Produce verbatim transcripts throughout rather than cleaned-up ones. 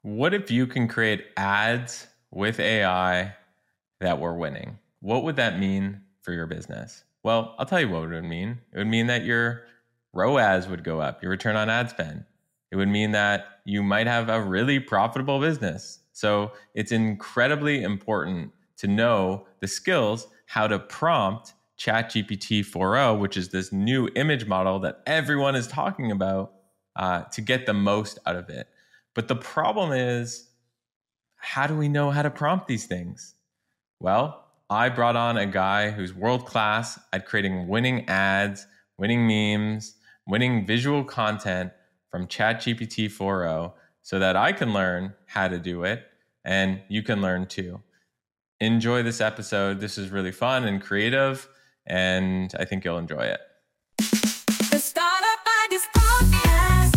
What if you can create ads with A I that were winning? What would that mean for your business? Well, I'll tell you what it would mean. It would mean that your R O A S would go up, your return on ad spend. It would mean that you might have a really profitable business. So it's incredibly important to know the skills, how to prompt ChatGPT four o, which is this new image model that everyone is talking about, uh, to get the most out of it. But the problem is, how do we know how to prompt these things? Well, I brought on a guy who's world-class at creating winning ads, winning memes, winning visual content from ChatGPT four o so that I can learn how to do it and you can learn too. Enjoy this episode. This is really fun and creative, and I think you'll enjoy it. The Startup Ideas Podcast.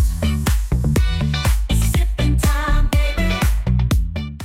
Sipping time, baby.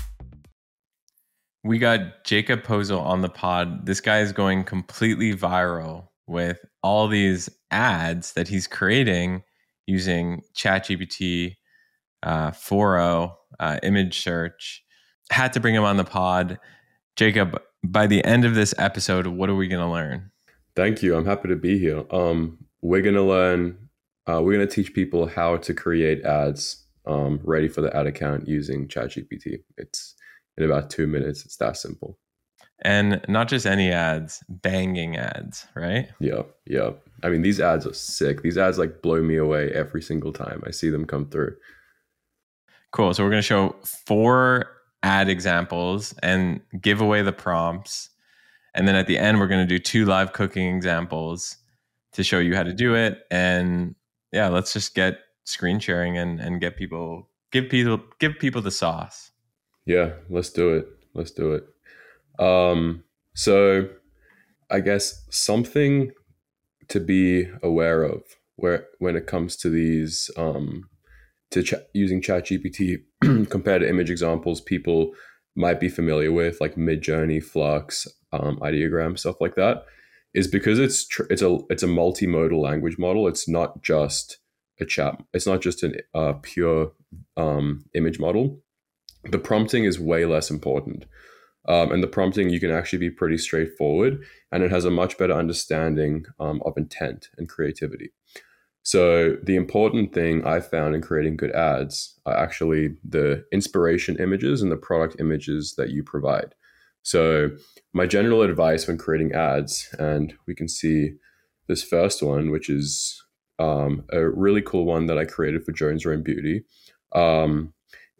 We got Jacob Pozel on the pod. This guy is going completely viral with all these ads that he's creating using ChatGPT uh, four o uh, image search. Had to bring him on the pod. Jacob, by the end of this episode, what are we going to learn? Thank you. I'm happy to be here. Um, we're going to learn, uh, we're going to teach people how to create ads um, ready for the ad account using ChatGPT. It's in about two minutes. It's that simple. And not just any ads, banging ads, right? Yeah, yeah. I mean, these ads are sick. These ads like blow me away every single time I see them come through. Cool. So we're going to show four ad examples and give away the prompts. And then at the end, we're going to do two live cooking examples to show you how to do it. And yeah, let's just get screen sharing and, and get people, give people, give people the sauce. Yeah, let's do it. Let's do it. Um, so I guess something to be aware of where when it comes to these, um, to ch- using ChatGPT compared to image examples people might be familiar with, like Midjourney, Flux, um, Ideogram, stuff like that, is because it's tr- it's a it's a multimodal language model. It's not just a chat. It's not just a uh, pure um, image model. The prompting is way less important, um, and the prompting you can actually be pretty straightforward, and it has a much better understanding um, of intent and creativity. So the important thing I found in creating good ads are actually the inspiration images and the product images that you provide. So my general advice when creating ads, and we can see this first one, which is um, a really cool one that I created for Jones Road Beauty, um,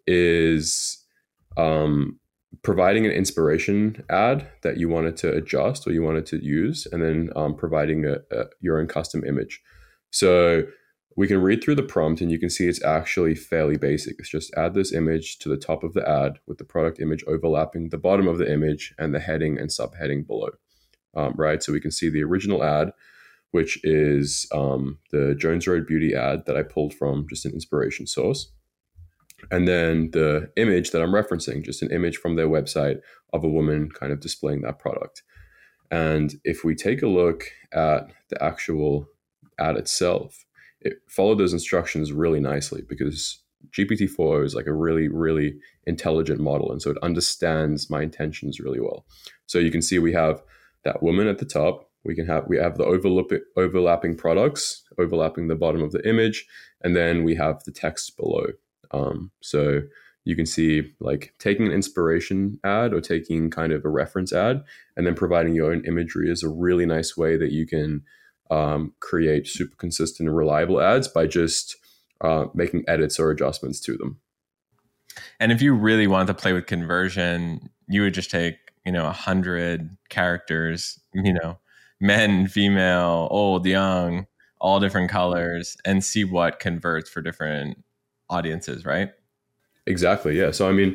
is um, providing an inspiration ad that you wanted to adjust or you wanted to use, and then um, providing a, a, your own custom image. So we can read through the prompt and you can see it's actually fairly basic. It's just add this image to the top of the ad with the product image overlapping the bottom of the image and the heading and subheading below, um, right? So we can see the original ad, which is um, the Jones Road Beauty ad that I pulled from just an inspiration source. And then the image that I'm referencing, just an image from their website of a woman kind of displaying that product. And if we take a look at the actual ad itself, it followed those instructions really nicely because G P T four o is like a really, really intelligent model. And so it understands my intentions really well. So you can see we have that woman at the top. We can have, we have the overlap, overlapping products, overlapping the bottom of the image. And then we have the text below. Um, so you can see like taking an inspiration ad or taking kind of a reference ad and then providing your own imagery is a really nice way that you can Um, create super consistent and reliable ads by just uh, making edits or adjustments to them. And if you really want to play with conversion, you would just take, you know, a hundred characters, you know, men, female, old, young, all different colors, and see what converts for different audiences, right? Exactly. Yeah. So, I mean,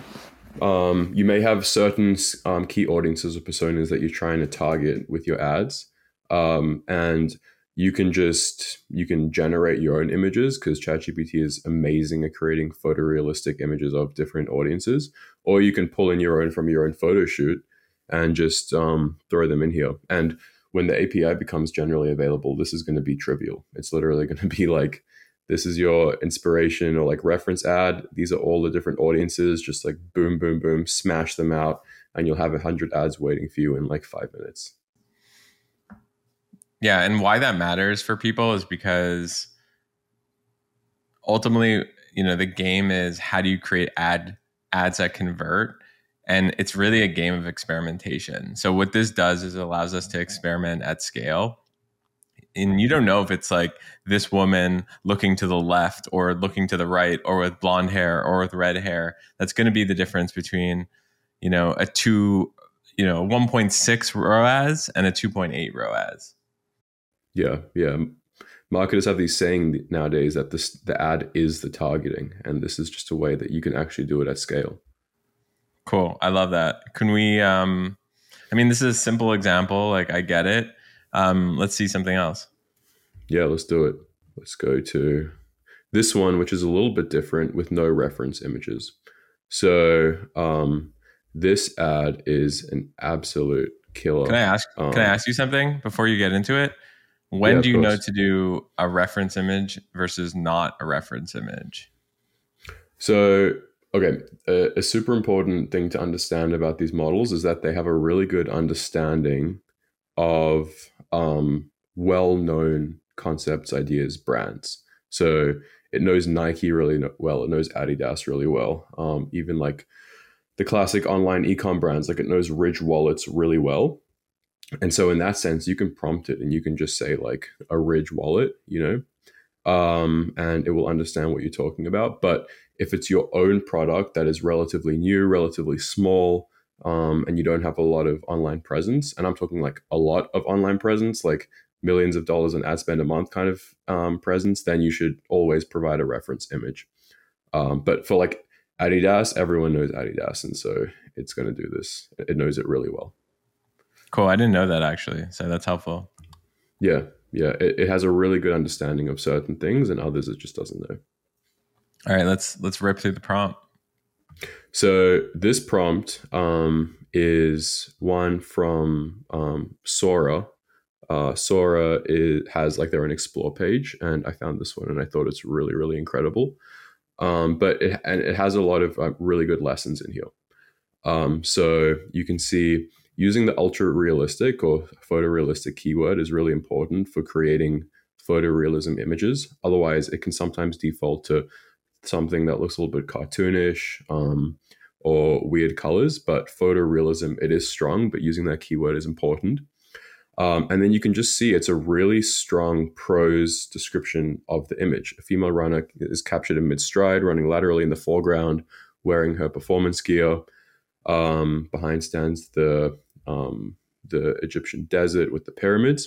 um, you may have certain um, key audiences or personas that you're trying to target with your ads. Um, and you can just, you can generate your own images because ChatGPT is amazing at creating photorealistic images of different audiences, or you can pull in your own from your own photo shoot and just um, throw them in here. And when the A P I becomes generally available, this is going to be trivial. It's literally going to be like this is your inspiration or like reference ad. These are all the different audiences. Just like boom, boom, boom, smash them out, and you'll have a hundred ads waiting for you in like five minutes. Yeah, and why that matters for people is because ultimately, you know, the game is how do you create ad ads that convert, and it's really a game of experimentation. So what this does is it allows us to experiment at scale. And you don't know if it's like this woman looking to the left or looking to the right or with blonde hair or with red hair. That's going to be the difference between, you know, a two, you know, one point six R O A S and a two point eight R O A S. Yeah, yeah. Marketers have these saying nowadays that this the ad is the targeting, and this is just a way that you can actually do it at scale. Cool. I love that. Can we, um, I mean, this is a simple example. Like I get it. Um, let's see something else. Yeah, let's do it. Let's go to this one, which is a little bit different with no reference images. So um, this ad is an absolute killer. Can I ask, Um, can I ask you something before you get into it? When Yeah, do of you know course. to do a reference image versus not a reference image? So, okay, a, a super important thing to understand about these models is that they have a really good understanding of um, well-known concepts, ideas, brands. So it knows Nike really no- well. It knows Adidas really well. Um, even like the classic online ecom brands, like it knows Ridge wallets really well. And so in that sense, you can prompt it and you can just say like a Ridge wallet, you know, um, and it will understand what you're talking about. But if it's your own product that is relatively new, relatively small, um, and you don't have a lot of online presence, and I'm talking like a lot of online presence, like millions of dollars in ad spend a month kind of um, presence, then you should always provide a reference image. Um, but for like Adidas, everyone knows Adidas, and so it's going to do this. It knows it really well. Cool. I didn't know that actually. So that's helpful. Yeah, yeah, it, it has a really good understanding of certain things, and others it just doesn't know. All right, let's let's rip through the prompt. So this prompt um, is one from um, Sora. Uh, Sora is, has like their own explore page, and I found this one, and I thought it's really, really incredible. Um, but it and it has a lot of uh, really good lessons in here. Um, so you can see using the ultra realistic or photorealistic keyword is really important for creating photorealism images. Otherwise, it can sometimes default to something that looks a little bit cartoonish um, or weird colors. But photorealism, it is strong, but using that keyword is important. Um, and then you can just see it's a really strong prose description of the image. A female runner is captured in mid-stride, running laterally in the foreground, wearing her performance gear. Um, behind stands the um, the Egyptian desert with the pyramids.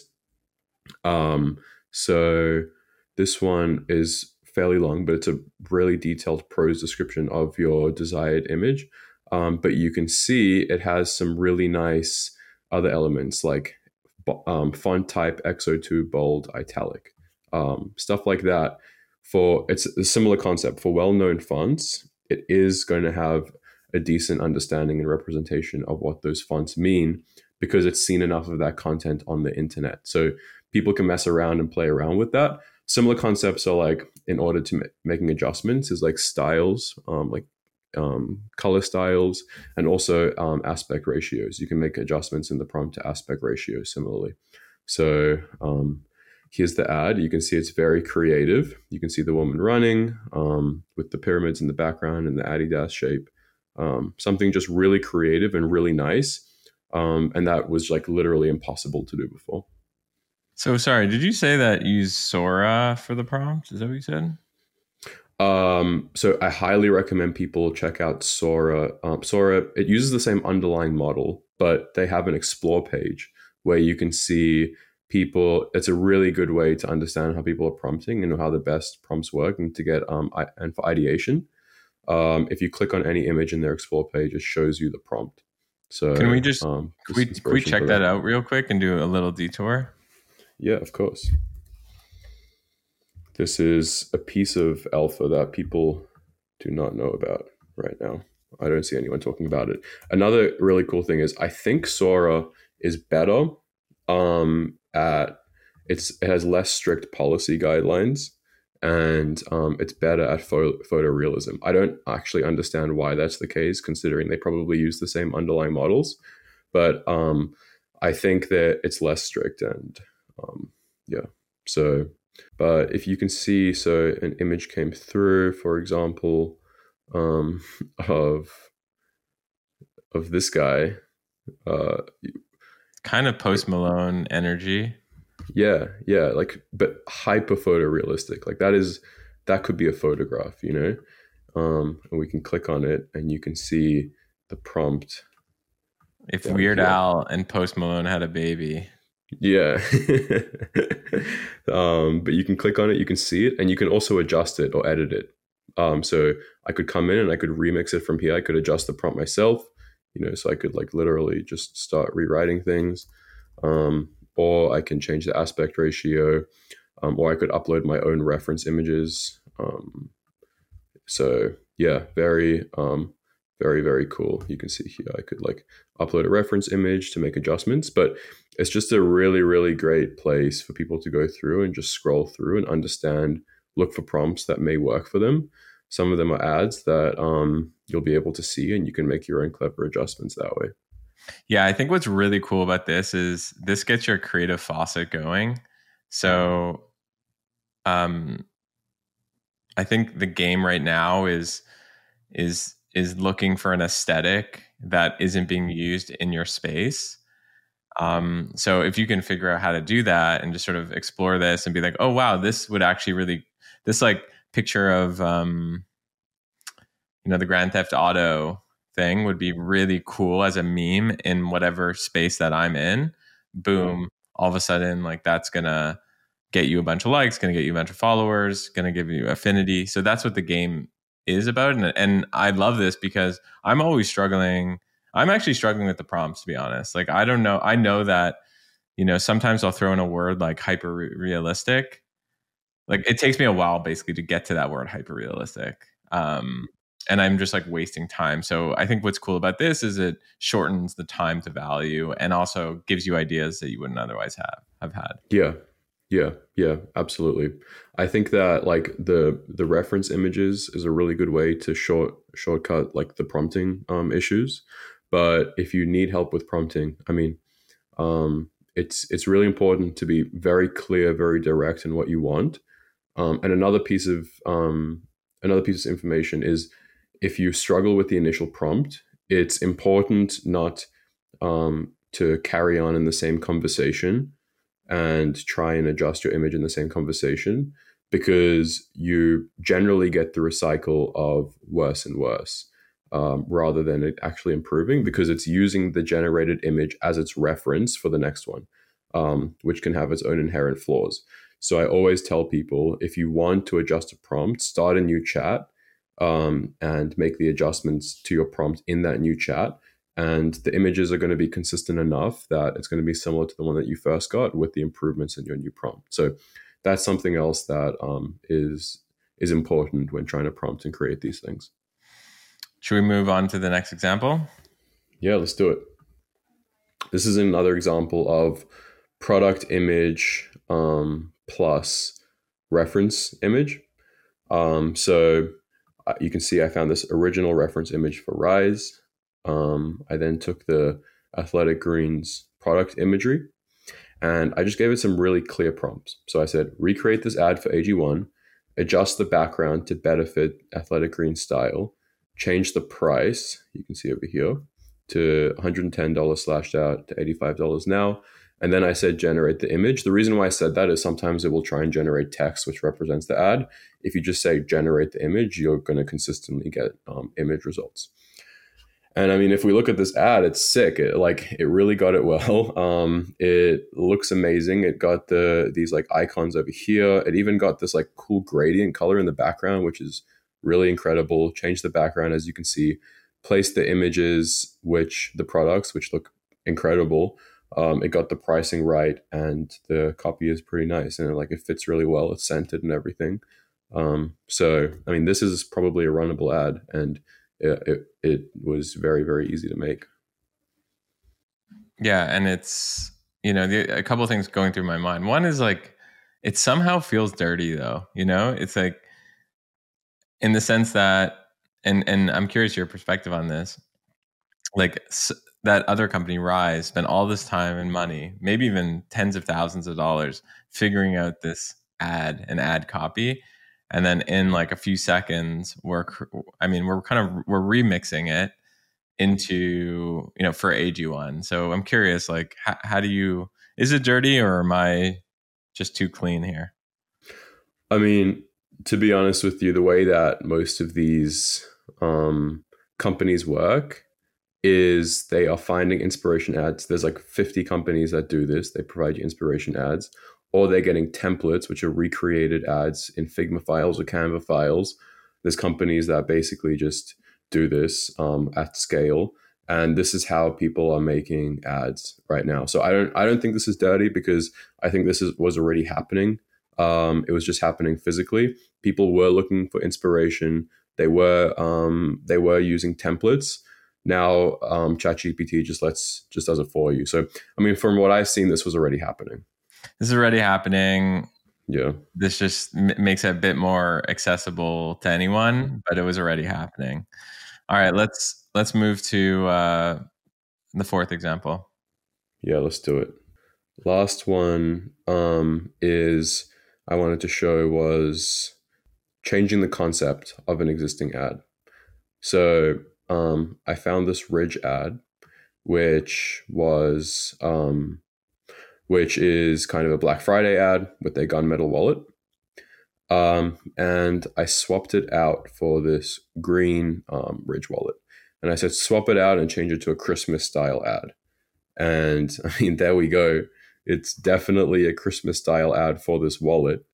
Um, so this one is fairly long, but it's a really detailed prose description of your desired image. Um, but you can see it has some really nice other elements like um, font type X O two bold italic, um, stuff like that. For it's a similar concept for well-known fonts. It is going to have a decent understanding and representation of what those fonts mean because it's seen enough of that content on the internet. So people can mess around and play around with that. Similar concepts are like in order to ma- making adjustments is like styles, um, like um, color styles, and also um, aspect ratios. You can make adjustments in the prompt to aspect ratio similarly. So um, here's the ad. You can see it's very creative. You can see the woman running um, with the pyramids in the background and the Adidas shape. Um, something just really creative and really nice. Um, and that was like literally impossible to do before. So sorry, did you say that you use Sora for the prompt? Is that what you said? Um, so I highly recommend people check out Sora. Um, Sora, it uses the same underlying model, but they have an explore page where you can see people. It's a really good way to understand how people are prompting and how the best prompts work and to get um I, and for ideation. Um, if you click on any image in their explore page, it shows you the prompt. So Can we just um, can just we, can we inspiration check for that out real quick and do a little detour? Yeah, of course. This is a piece of alpha that people do not know about right now. I don't see anyone talking about it. Another really cool thing is I think Sora is better um, at it's it has less strict policy guidelines, and um, it's better at photo photorealism. I don't actually understand why that's the case, considering they probably use the same underlying models, but um, I think that it's less strict and um, yeah. So, but if you can see, so an image came through, for example, um, of of this guy. Uh, Kind of Post Malone energy. yeah, yeah, like but hyper photorealistic. Like that is that could be a photograph, you know. Um, and we can click on it, and you can see the prompt. If down Weird here. Al and Post Malone had a baby. Yeah. um, but you can click on it, you can see it, and you can also adjust it or edit it. Um, so I could come in and I could remix it from here. I could adjust the prompt myself, you know, so I could like literally just start rewriting things. Um, or I can change the aspect ratio, um, or I could upload my own reference images. Um, so yeah, very, um, very, very cool. You can see here, I could like upload a reference image to make adjustments, but it's just a really, really great place for people to go through and just scroll through and understand, look for prompts that may work for them. Some of them are ads that um, you'll be able to see, and you can make your own clever adjustments that way. Yeah, I think what's really cool about this is this gets your creative faucet going. So um, I think the game right now is is is looking for an aesthetic that isn't being used in your space. Um, so if you can figure out how to do that and just sort of explore this and be like, oh wow, this would actually really this like picture of um, you know the Grand Theft Auto thing would be really cool as a meme in whatever space that I'm in. Boom, all of a sudden, like that's gonna get you a bunch of likes, gonna get you a bunch of followers, gonna give you affinity. So that's what the game is about. And, and I love this because I'm always struggling. I'm actually struggling with the prompts, to be honest. Like, I don't know. I know that, you know, sometimes I'll throw in a word like hyper realistic. Like it takes me a while basically to get to that word hyper realistic. Um, and I'm just like wasting time. So I think what's cool about this is it shortens the time to value and also gives you ideas that you wouldn't otherwise have have had. Yeah. Yeah, yeah, absolutely. I think that like the the reference images is a really good way to short shortcut like the prompting um, issues. But if you need help with prompting, I mean, um, it's it's really important to be very clear, very direct in what you want. Um, and another piece of um, another piece of information is if you struggle with the initial prompt, it's important not um, to carry on in the same conversation and try and adjust your image in the same conversation, because you generally get through a cycle of worse and worse um, rather than it actually improving, because it's using the generated image as its reference for the next one, um, which can have its own inherent flaws. So I always tell people, if you want to adjust a prompt, start a new chat um, and make the adjustments to your prompt in that new chat. And the images are going to be consistent enough that it's going to be similar to the one that you first got with the improvements in your new prompt. So that's something else that um, is is important when trying to prompt and create these things. Should we move on to the next example? Yeah, let's do it. This is another example of product image um, plus reference image. Um, so uh, you can see I found this original reference image for Rise. Um, I then took the Athletic Greens product imagery and I just gave it some really clear prompts. So I said, recreate this ad for A G one, adjust the background to better fit Athletic Greens style, change the price, you can see over here, to one hundred ten dollars slashed out to eighty-five dollars now. And then I said, generate the image. The reason why I said that is sometimes it will try and generate text, which represents the ad. If you just say generate the image, you're going to consistently get um, image results. And I mean, if we look at this ad, it's sick. It, like it really got it well. Um, it looks amazing. It got the these like icons over here. It even got this like cool gradient color in the background, which is really incredible. Changed the background, as you can see. Placed the images, which the products, which look incredible. Um, it got the pricing right, and the copy is pretty nice, and like it fits really well. It's scented and everything. Um, so I mean, this is probably a runnable ad, and It, it, it was very, very easy to make. Yeah. And it's, you know, the, a couple of things going through my mind. One is like, it somehow feels dirty though, you know? It's like in the sense that, and and I'm curious your perspective on this, like s- that other company, Rise, spent all this time and money, maybe even tens of thousands of dollars, figuring out this ad and ad copy, and then in like a few seconds, we're, cr- I mean, we're kind of we're remixing it into, you know, for A G one. So I'm curious, like, how, how do you? Is it dirty or am I just too clean here? I mean, to be honest with you, the way that most of these um, companies work is they are finding inspiration ads. There's like fifty companies that do this. They provide you inspiration ads, or they're getting templates, which are recreated ads in Figma files or Canva files. There's companies that basically just do this um, at scale, and this is how people are making ads right now. So I don't, I don't think this is dirty because I think this is was already happening. Um, it was just happening physically. People were looking for inspiration. They were, um, they were using templates. Now um, ChatGPT just lets just does it for you. So I mean, from what I've seen, this was already happening. This is already happening. Yeah, This just m- makes it a bit more accessible to anyone, but it was already happening. All right, let's let's move to uh, the fourth example. yeah. Let's do it. Last one um, is I wanted to show was changing the concept of an existing ad. So um, I found this Ridge ad, which was um, which is kind of a Black Friday ad with a gunmetal wallet. Um, and I swapped it out for this green um, Ridge wallet. And I said, swap it out and change it to a Christmas style ad. And I mean, there we go. It's definitely a Christmas style ad for this wallet.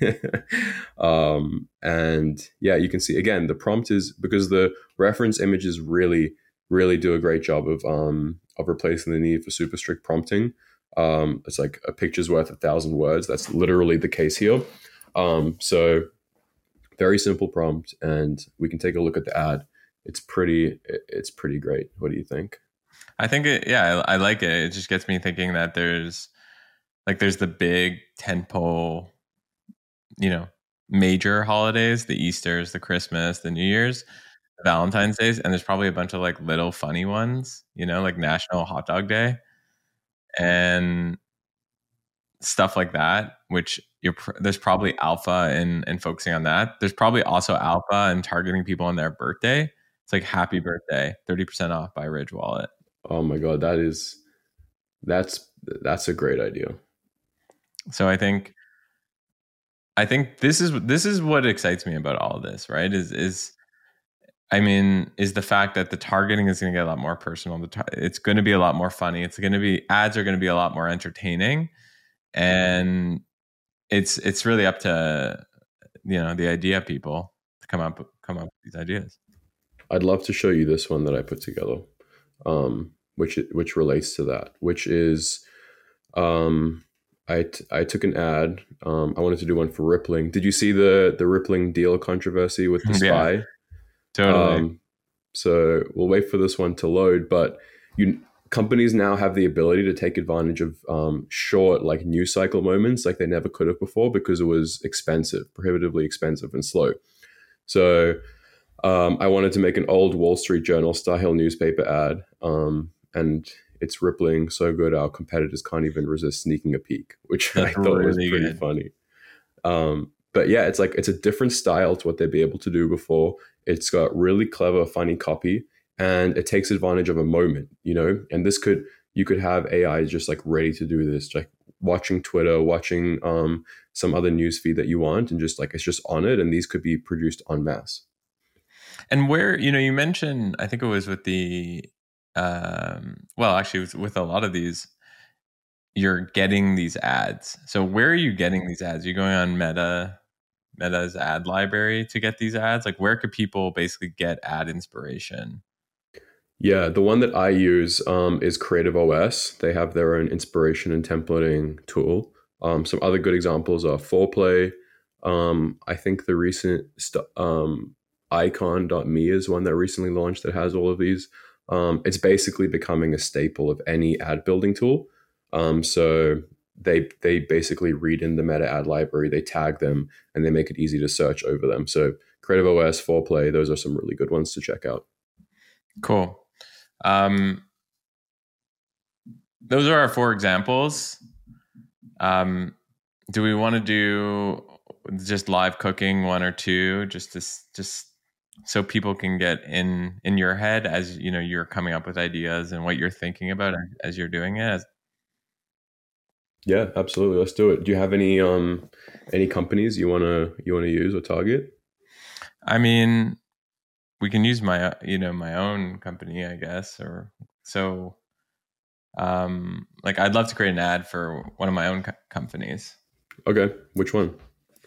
um, and yeah, you can see again, the prompt is because the reference images really, really do a great job of um, of replacing the need for super strict prompting. Um, it's like a picture's worth a thousand words. That's literally the case here. Um, so very simple prompt, and we can take a look at the ad. It's pretty, it's pretty great. What do you think? I think it, yeah, I, I like it. It just gets me thinking that there's like there's the big tentpole, you know, major holidays, the Easters, the Christmas, the New Year's, the Valentine's Days, and there's probably a bunch of like little funny ones, you know, like National Hot Dog Day and stuff like that, which you're pr- there's probably alpha in in focusing on that. There's probably also alpha in targeting people on their birthday. It's like happy birthday, thirty percent off by Ridge Wallet. Oh my god, that is that's that's a great idea. So I think I think this is this is what excites me about all of this, right? Is is I mean, is the fact that the targeting is going to get a lot more personal. The tar- it's going to be a lot more funny. It's going to be ads are going to be a lot more entertaining, and it's it's really up to you know the idea people to come up come up with these ideas. I'd love to show you this one that I put together, um, which which relates to that, which is um, I, t- I took an ad. Um, I wanted to do one for Rippling. Did you see the the Rippling deal controversy with the spy? Yeah, totally. Um, so we'll wait for this one to load. But you companies now have the ability to take advantage of um, short like news cycle moments like they never could have before because it was expensive, prohibitively expensive and slow. So um, I wanted to make an old Wall Street Journal style newspaper ad, um, and it's Rippling so good our competitors can't even resist sneaking a peek, which That's I thought was really pretty good. funny. Um, but yeah, it's like it's a different style to what they'd be able to do before. It's got really clever, funny copy, and it takes advantage of a moment, you know. And this could you could have A I just like ready to do this, like watching Twitter, watching um, some other news feed that you want, and just like it's just on it. And these could be produced en masse. And where you know you mentioned, I think it was with the um, well, actually, it was with a lot of these. You're getting these ads. So where are you getting these ads? Are you going on Meta, Meta's ad library to get these ads? Like where could people basically get ad inspiration? Yeah, the one that I use um, is Creative O S. They have their own inspiration and templating tool. Um, some other good examples are Foreplay. Um, I think the recent st- um, icon dot me is one that recently launched that has all of these. Um, it's basically becoming a staple of any ad building tool. Um, so they they basically read in the meta ad library, they tag them, and they make it easy to search over them. So Creative O S, four play, those are some really good ones to check out. Cool. Um, those are our four examples. Um, do we want to do just live cooking one or two, just to just so people can get in in your head as you know you're coming up with ideas and what you're thinking about as you're doing it? Yeah, absolutely. Let's do it. Do you have any um any companies you wanna you wanna use or target? I mean, we can use my you know my own company, I guess, or so. Um, like I'd love to create an ad for one of my own co- companies. Okay, which one?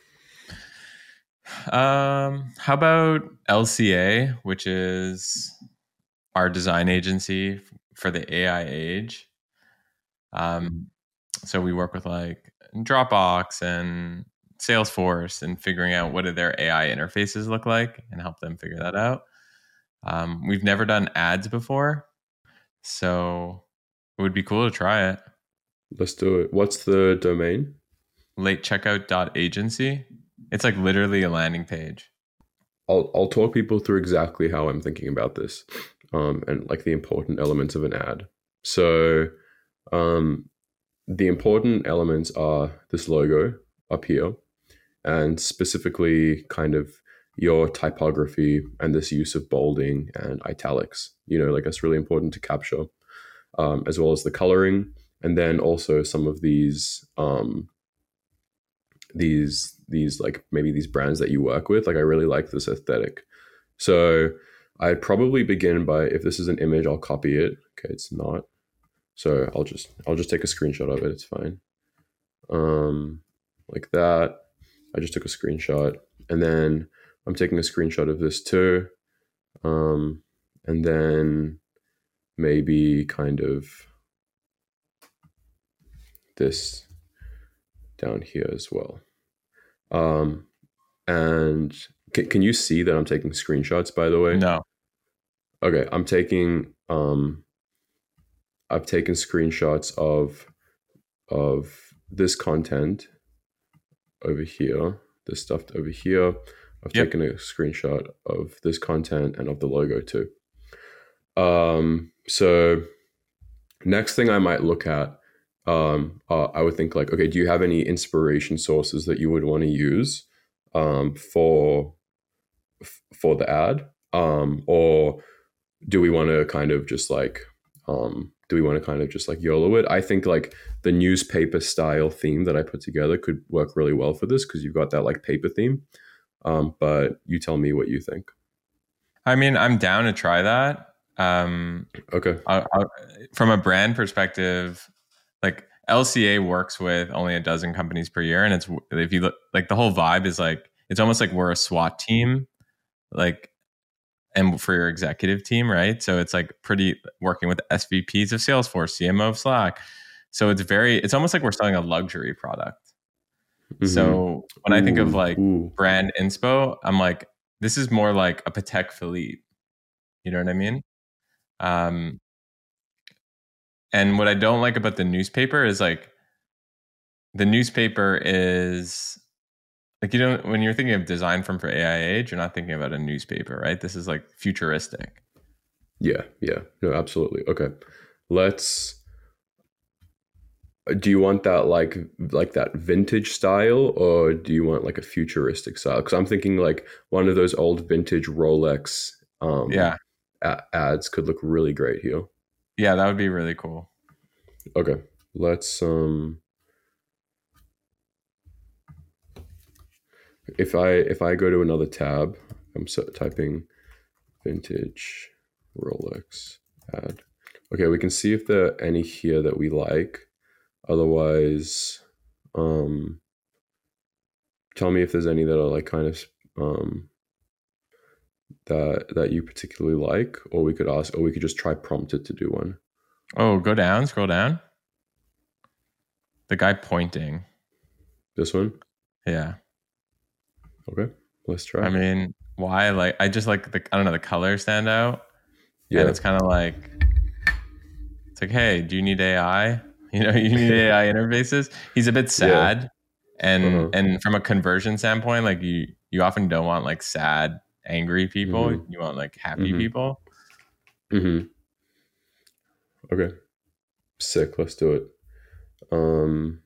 Um, how about L C A, which is our design agency for the A I age. Um, so we work with like Dropbox and Salesforce and figuring out what do their A I interfaces look like and help them figure that out. Um, we've never done ads before, so it would be cool to try it. Let's do it. What's the domain? late checkout dot agency. It's like literally a landing page. I'll I'll talk people through exactly how I'm thinking about this, um, and like the important elements of an ad. So, um, the important elements are this logo up here, and specifically kind of your typography and this use of bolding and italics. You know, like that's really important to capture, um, as well as the coloring, and then also some of these um, these these like maybe these brands that you work with. Like I really like this aesthetic. So I'd probably begin by, if this is an image, I'll copy it. Okay, it's not. So I'll just I'll just take a screenshot of it. It's fine. Um, like that. I just took a screenshot, and then I'm taking a screenshot of this too. Um, and then maybe kind of this down here as well. Um, and can, can you see that I'm taking screenshots, by the way? No. Okay, I'm taking um I've taken screenshots of of this content over here, this stuff over here. I've Yep. taken a screenshot of this content and of the logo too. Um, so next thing I might look at, um, uh, I would think like, okay, do you have any inspiration sources that you would want to use um, for for the ad, um, or do we want to kind of just like um, do we want to kind of just like YOLO it? I think like the newspaper style theme that I put together could work really well for this because you've got that like paper theme. Um, but you tell me what you think. I mean, I'm down to try that. Um, Okay. I, I, from a brand perspective, like L C A works with only a dozen companies per year, and it's if you look like the whole vibe is like it's almost like we're a SWAT team, like and for your executive team, right? So it's like pretty working with S V Ps of Salesforce, C M O of Slack. So it's very, it's almost like we're selling a luxury product. Mm-hmm. So when ooh, I think of like ooh. brand inspo, I'm like, this is more like a Patek Philippe. You know what I mean? Um, and what I don't like about the newspaper is like, the newspaper is like, you know, when you're thinking of design firm for A I age, you're not thinking about a newspaper, right? This is like futuristic. Yeah, yeah, no, absolutely. Okay, let's. Do you want that like like that vintage style, or do you want like a futuristic style? Because I'm thinking like one of those old vintage Rolex um, yeah a- ads could look really great here. Yeah, that would be really cool. Okay, let's. Um, if I if I go to another tab, I'm so, typing vintage Rolex ad. Okay, we can see if there are any here that we like. Otherwise, um, tell me if there's any that are like kind of um, that that you particularly like, or we could ask, or we could just try prompt it to do one. Oh, go down, scroll down. The guy pointing. This one? Yeah. Okay, let's try. I mean, why? Like, I just like the I don't know the colors stand out. Yeah, and it's kind of like it's like, hey, do you need A I? You know, you need A I interfaces. He's a bit sad, and Uh-huh. and from a conversion standpoint, like you you often don't want like sad, angry people. Mm-hmm. You want like happy Mm-hmm. people. Mm-hmm. Okay. Sick. Let's do it. Um,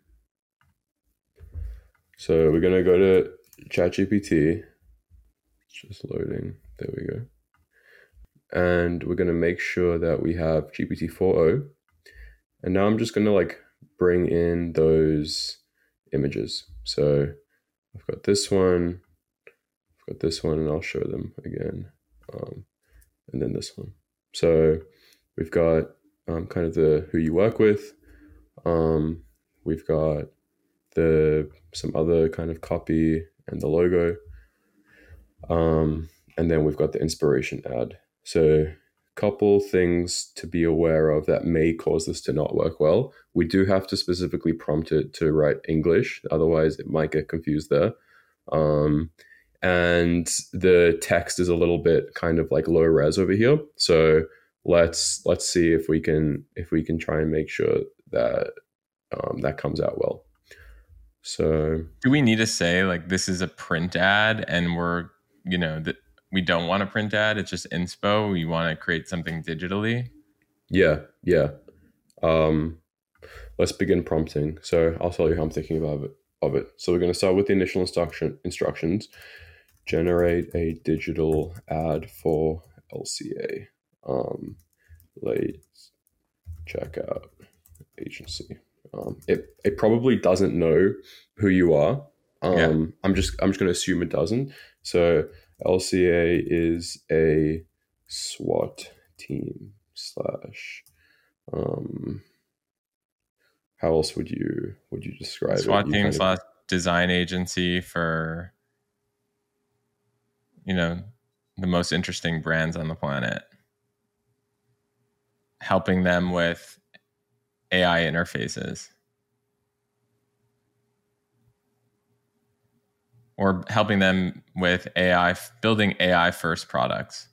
so we're gonna go to ChatGPT. It's just loading. There we go. And we're gonna make sure that we have G P T four point oh. And now I'm just gonna like bring in those images. So I've got this one, I've got this one, and I'll show them again. Um, and then this one. So we've got um, kind of the who you work with. Um, we've got the some other kind of copy and the logo. Um, and then we've got the inspiration ad. So couple things to be aware of that may cause this to not work well. We do have to specifically prompt it to write English, otherwise it might get confused there. Um, and the text is a little bit kind of like low res over here. So let's let's see if we can if we can try and make sure that um, that comes out well. So Do we need to say like this is a print ad, and we're you know that we don't want a print ad? It's just inspo. We want to create something digitally. yeah, yeah. Um, let's begin prompting. So I'll tell you how I'm thinking about it. Of it. So we're going to start with the initial instruction instructions. Generate a digital ad for L C A. Um, late checkout agency. Um, it it probably doesn't know who you are. Um, Yeah. I'm just I'm just going to assume it doesn't. So L C A is a SWAT team slash. Um, how else would you would you describe SWAT it? You team kind of- slash design agency for you know the most interesting brands on the planet, helping them with A I interfaces or helping them with A I, building A I first products.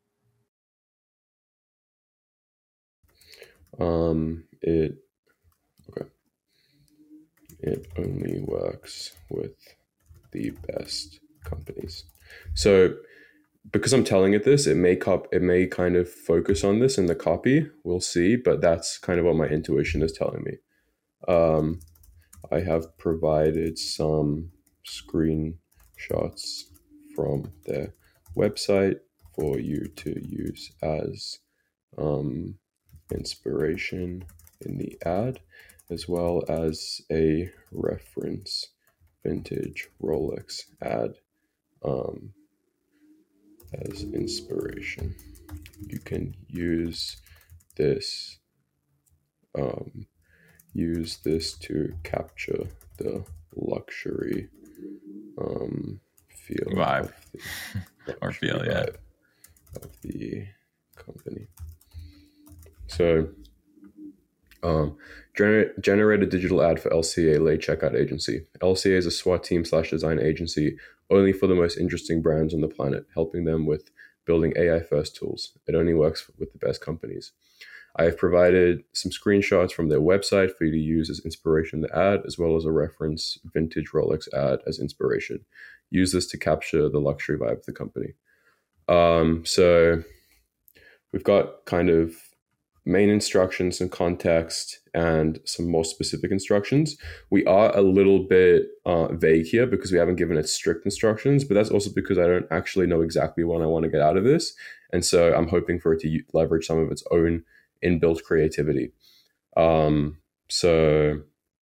Um, it okay. It only works with the best companies. So, because I'm telling it this, it may cop, it may kind of focus on this in the copy. We'll see, but that's kind of what my intuition is telling me. Um, I have provided some screenshots from their website for you to use as um, inspiration in the ad, as well as a reference vintage Rolex ad um, as inspiration. You can use this um, use this to capture the luxury um, feel Vibe. of the Or feel, luxury yeah. vibe of the company. So, um, generate, generate a digital ad for L C A late checkout agency. L C A is a SWAT team slash design agency only for the most interesting brands on the planet, helping them with building A I first tools. It only works with the best companies. I have provided some screenshots from their website for you to use as inspiration in the ad, as well as a reference vintage Rolex ad as inspiration. Use this to capture the luxury vibe of the company. Um, so we've got kind of main instructions and context and some more specific instructions. We are a little bit uh, vague here because we haven't given it strict instructions, but that's also because I don't actually know exactly what I want to get out of this. And so I'm hoping for it to leverage some of its own inbuilt creativity. Um, so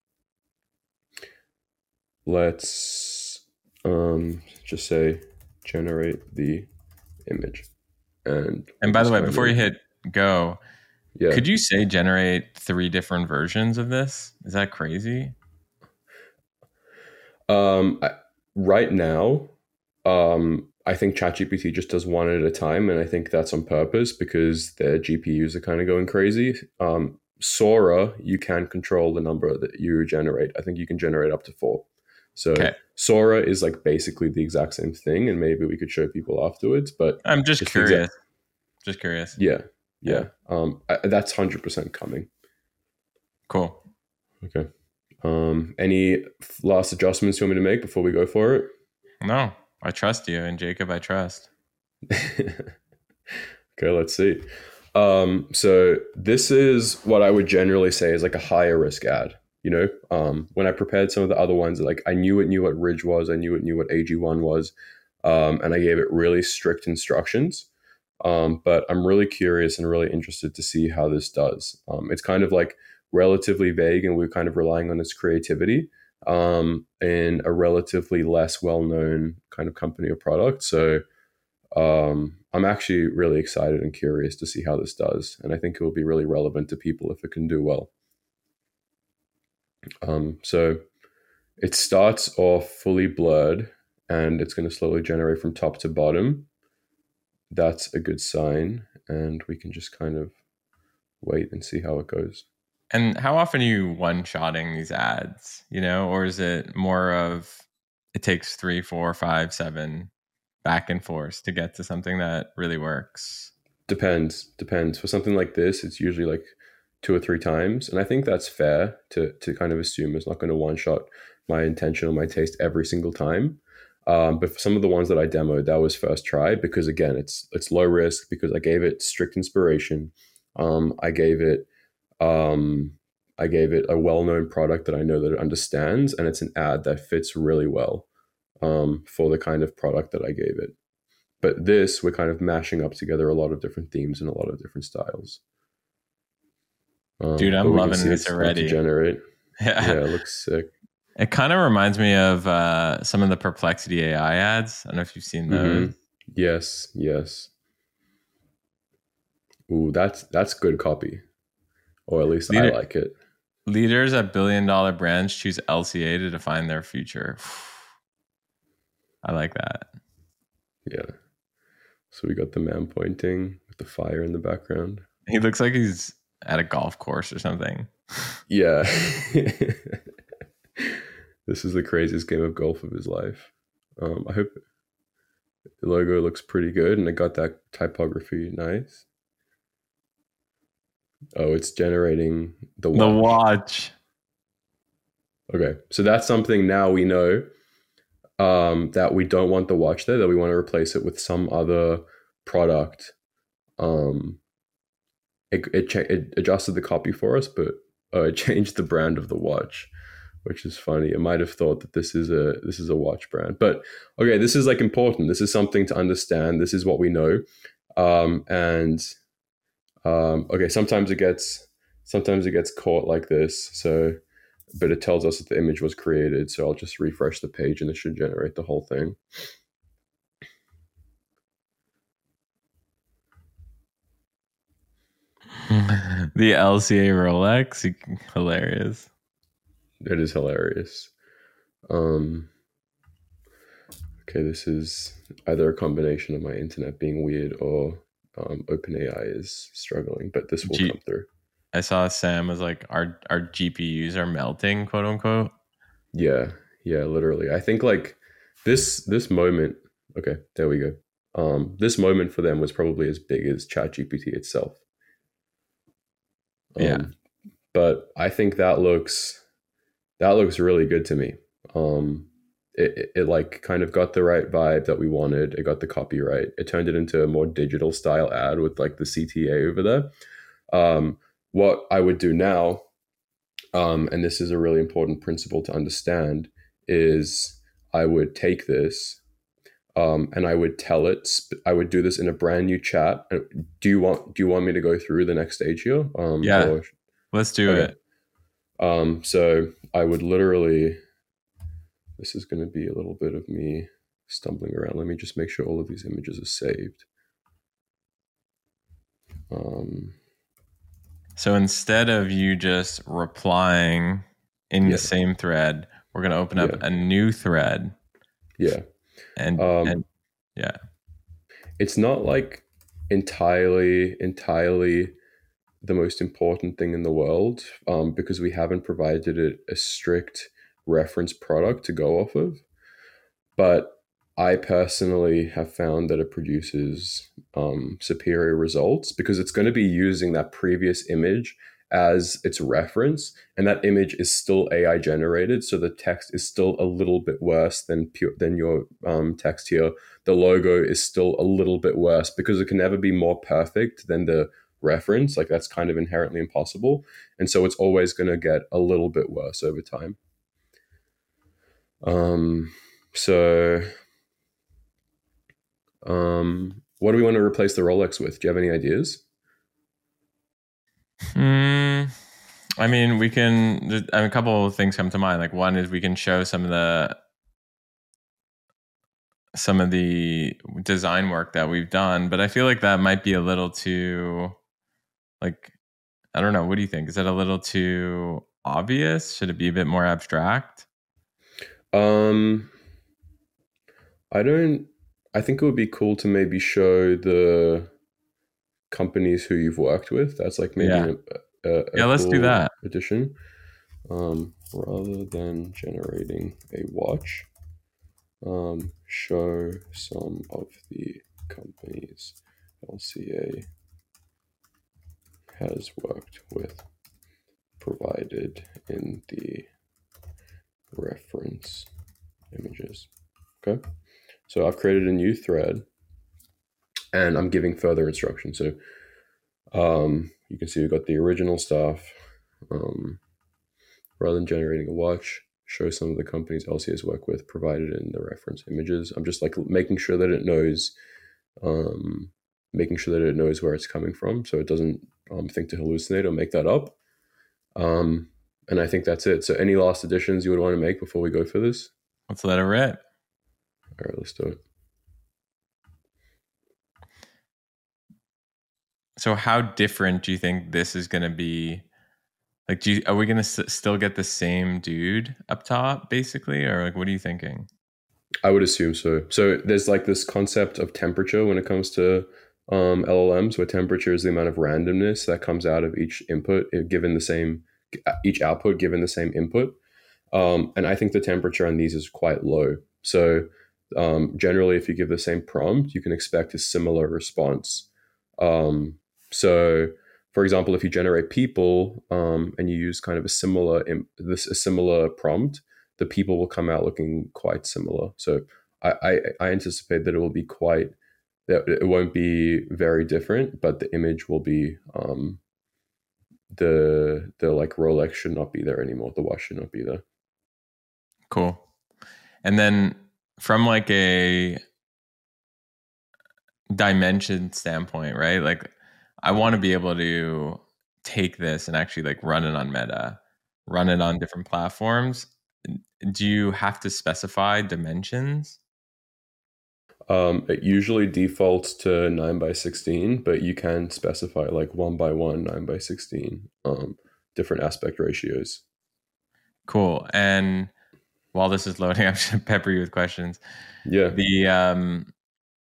let's um, just say generate the image. And And by the way, kind before of- you hit go, yeah. could you say generate three different versions of this? Is that crazy? Um, I, right now, um, I think ChatGPT just does one at a time, and I think that's on purpose because their G P Us are kind of going crazy. Um, Sora, you can control the number that you generate. I think you can generate up to four. So Okay. Sora is like basically the exact same thing, and maybe we could show people afterwards. But I'm just It's curious. Just curious. yeah, yeah, um, I, that's one hundred percent coming. Cool. Okay. Um, any last adjustments you want me to make before we go for it? No, I trust you, and Jacob, I trust. Okay, let's see. Um, so this is what I would generally say is like a higher risk ad. You know, um, when I prepared some of the other ones, like I knew it knew what Ridge was, I knew it knew what A G one was, um, and I gave it really strict instructions. Um, but I'm really curious and really interested to see how this does. Um, it's kind of like relatively vague, and we're kind of relying on its creativity um, in a relatively less well-known kind of company or product. So um, I'm actually really excited and curious to see how this does, and I think it will be really relevant to people if it can do well. Um, so it starts off fully blurred, and it's going to slowly generate from top to bottom. That's a good sign, and we can just kind of wait and see how it goes. And how often are you one-shotting these ads, you know, or is it more of it takes three, four, five, seven back and forth to get to something that really works? Depends. Depends. For something like this, it's usually like two or three times, and I think that's fair to to kind of assume it's not going to one shot my intention or my taste every single time. Um, but for some of the ones that I demoed, that was first try because again, it's it's low risk because I gave it strict inspiration. Um, I gave it um, I gave it a well known product that I know that it understands, and it's an ad that fits really well um, for the kind of product that I gave it. But this, we're kind of mashing up together a lot of different themes and a lot of different styles. Um, Dude, but I'm we can loving see this it's starting to already. generate. Yeah. Yeah, it looks sick. It kind of reminds me of uh, some of the Perplexity A I ads. I don't know if you've seen those. hmm Yes, yes. Ooh, that's that's good copy, or at least I Leader, like it. leaders at billion dollar brands choose L C A to define their future. I like that. Yeah. So we got the man pointing with the fire in the background. He looks like he's at a golf course or something. Yeah. This is the craziest game of golf of his life. Um, I hope the logo looks pretty good and it got that typography nice. Oh, it's generating the watch. The watch. Okay, so that's something now we know um, that we don't want the watch there, that we want to replace it with some other product. Um, it, it, cha- it adjusted the copy for us, but uh, it changed the brand of the watch, which is funny. It might have thought that this is a this is a watch brand, but okay, this is like important. This is something to understand. This is what we know, um, and um, okay. Sometimes it gets sometimes it gets caught like this. So, but it tells us that the image was created. So I'll just refresh the page, and it should generate the whole thing. The L C A Rolex, hilarious. It is hilarious. Um, okay, this is either a combination of my internet being weird or um, OpenAI is struggling, but this will G- come through. I saw Sam was like, our our G P Us are melting, quote unquote. Yeah, yeah, literally. I think like this this moment. Okay, there we go. Um, this moment for them was probably as big as ChatGPT itself. Um, Yeah. but I think that looks that looks really good to me. Um, it, it, it like kind of got the right vibe that we wanted. It got the copyright. It turned it into a more digital style ad with like the C T A over there. Um, what I would do now, um, and this is a really important principle to understand, is I would take this um, and I would tell it. I would do this in a brand new chat. Do you want? Do you want me to go through the next stage here? Um, Yeah. or- Let's do Okay. it. Um, so I would literally, this is going to be a little bit of me stumbling around. Let me just make sure all of these images are saved. Um, So instead of you just replying in Yeah. the same thread, we're going to open up Yeah. a new thread. yeah. And, Um, and yeah. It's not like entirely, entirely the most important thing in the world um, because we haven't provided it a strict reference product to go off of. But I personally have found that it produces um, superior results because it's going to be using that previous image as its reference, and that image is still A I generated, so the text is still a little bit worse than pure than your um, text here. The logo is still a little bit worse because it can never be more perfect than the reference. Like that's kind of inherently impossible, and so it's always going to get a little bit worse over time. Um, so, um, what do we want to replace the Rolex with? Do you have any ideas? Hmm. I mean, we can. I mean, a couple of things come to mind. Like one is we can show some of the some of the design work that we've done, but I feel like that might be a little too, like, I don't know. What do you think? Is that a little too obvious? Should it be a bit more abstract? Um, I don't. I think it would be cool to maybe show the companies who you've worked with. That's like maybe Yeah. a, a, a Yeah, let's do cool that. addition. Um, rather than generating a watch, um, show some of the companies L C A has worked with, provided in the reference images. Okay, so I've created a new thread, and I'm giving further instructions. So um, you can see we've got the original stuff. Um, rather than generating a watch, show some of the companies L C As work with, provided in the reference images. I'm just like making sure that it knows, um, making sure that it knows where it's coming from, so it doesn't um, think to hallucinate or make that up. Um, and I think that's it. So, any last additions you would want to make before we go for this? Let's let it rip. All right, let's do it. So, how different do you think this is going to be? Like, do you, are we going to s- still get the same dude up top, basically, or like, what are you thinking? I would assume so. So there's like this concept of temperature when it comes to um, L L Ms, where temperature is the amount of randomness that comes out of each input eh, given the same, each output given the same input. Um, and I think the temperature on these is quite low. So um, generally, if you give the same prompt, you can expect a similar response. Um, so, for example, if you generate people um, and you use kind of a similar this a similar prompt, the people will come out looking quite similar. So I, I, I anticipate that it will be quite that it won't be very different, but the image will be um, the the like Rolex should not be there anymore. The watch should not be there. Cool. And then from like a dimension standpoint, right? Like, I want to be able to take this and actually like run it on Meta, run it on different platforms. Do you have to specify dimensions? Um, it usually defaults to nine by sixteen, but you can specify like one by one, nine by sixteen, um, different aspect ratios. Cool. And while this is loading, I'm just gonna pepper you with questions. Yeah. The um,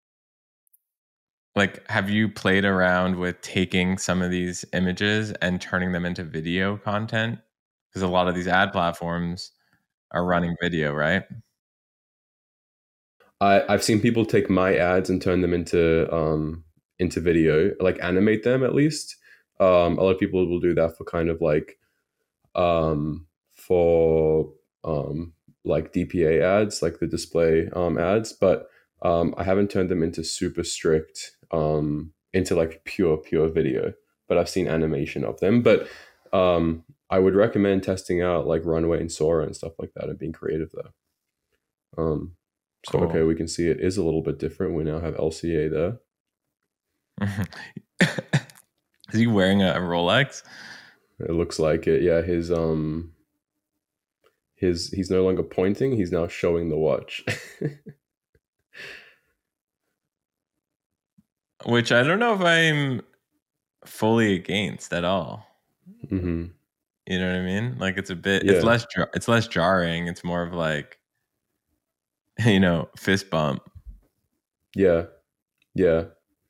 like, have you played around with taking some of these images and turning them into video content? Because a lot of these ad platforms are running video, right? I, I've seen people take my ads and turn them into um, into video, like animate them at least. Um, a lot of people will do that for kind of like um, for um, like D P A ads, like the display um, ads, but um, I haven't turned them into super strict um, into like pure pure video. But I've seen animation of them. But um, I would recommend testing out like Runway and Sora and stuff like that and being creative there. Um, so Cool. okay, we can see it is a little bit different. We now have L C A there. Is he wearing a Rolex? It looks like it. Yeah, his um his he's no longer pointing, he's now showing the watch. Which I don't know if I'm fully against at all. hmm You know what I mean? Like, it's a bit, it's Yeah. less, jar- it's less jarring. It's more of like, you know, fist bump. Yeah. Yeah.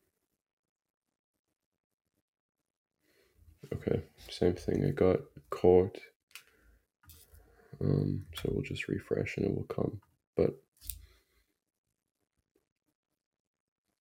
Okay. Same thing. I got caught. Um, so we'll just refresh and it will come. But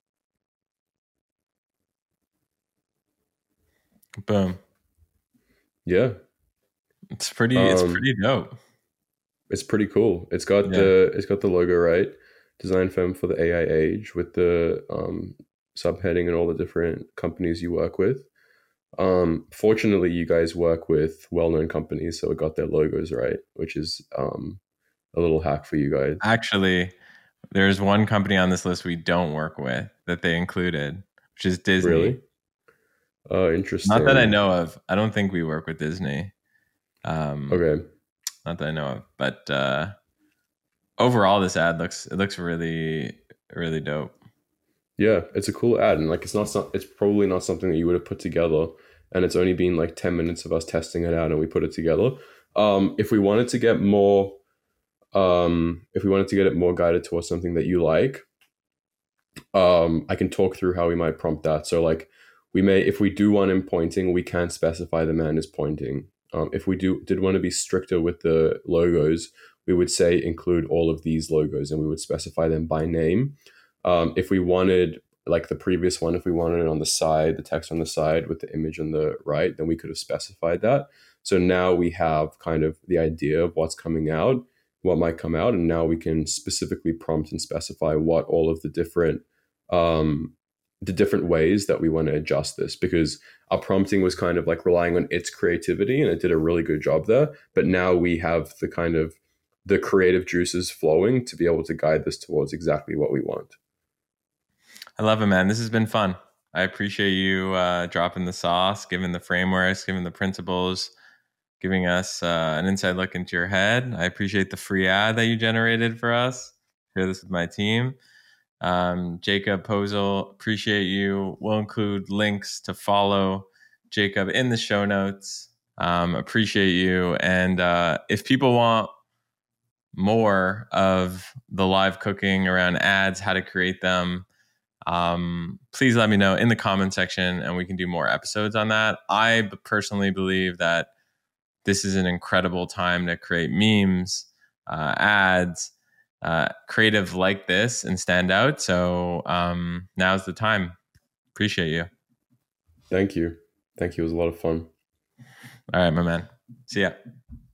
Boom. Yeah. It's pretty. It's Um, pretty dope. it's pretty cool. It's got Yeah. the it's got the logo right, design firm for the A I age with the um, subheading and all the different companies you work with. Um, fortunately, you guys work with well-known companies, so it got their logos right, which is um, a little hack for you guys. Actually, there's one company on this list we don't work with that they included, which is Disney. Really? Oh, Not that I interesting. know of. I don't think we work with Disney. Um, Okay. not that I know of. But uh, overall, this ad looks it looks really really dope. Yeah, it's a cool ad, and like it's not some, it's probably not something that you would have put together, and it's only been like ten minutes of us testing it out, and we put it together. Um, if we wanted to get more, um, if we wanted to get it more guided towards something that you like, um, I can talk through how we might prompt that. So like we may, if we do want him pointing, we can specify the man is pointing. Um, if we do did want to be stricter with the logos, we would say include all of these logos, and we would specify them by name. Um, if we wanted, like the previous one, if we wanted it on the side, the text on the side with the image on the right, then we could have specified that. So now we have kind of the idea of what's coming out, what might come out, and now we can specifically prompt and specify what all of the different um, the different ways that we want to adjust this, because our prompting was kind of like relying on its creativity and it did a really good job there. But now we have the kind of the creative juices flowing to be able to guide this towards exactly what we want. I love it, man. This has been fun. I appreciate you uh, dropping the sauce, giving the frameworks, giving the principles, giving us uh, an inside look into your head. I appreciate the free ad that you generated for us. Share this with my team. Um, Jacob Posel, appreciate you. We'll include links to follow Jacob in the show notes. Um, appreciate you. And uh, if people want more of the live cooking around ads, how to create them, um, please let me know in the comment section and we can do more episodes on that. I personally believe that this is an incredible time to create memes, uh, ads, uh, creative like this and stand out. So um, now's the time. Appreciate you. Thank you. Thank you. It was a lot of fun. All right, my man. See ya.